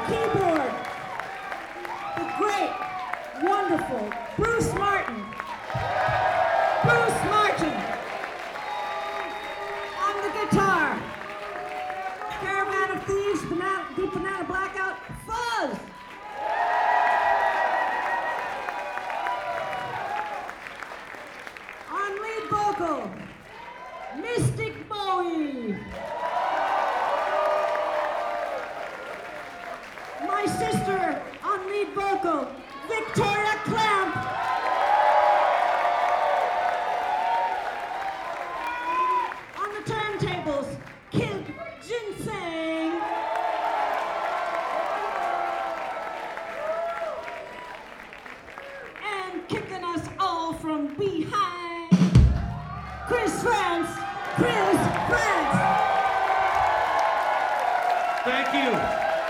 keyboard, the great, wonderful Bruce Martin. Bruce Martin. On the guitar, Caravan of Thieves, Deep Banana Blackout, Fuzz. On lead vocal, Mystic Bowie. My sister on lead vocal, Victoria Clamp. On the turntables, Kid Ginseng. And kicking us all from behind, Chris France. Thank you.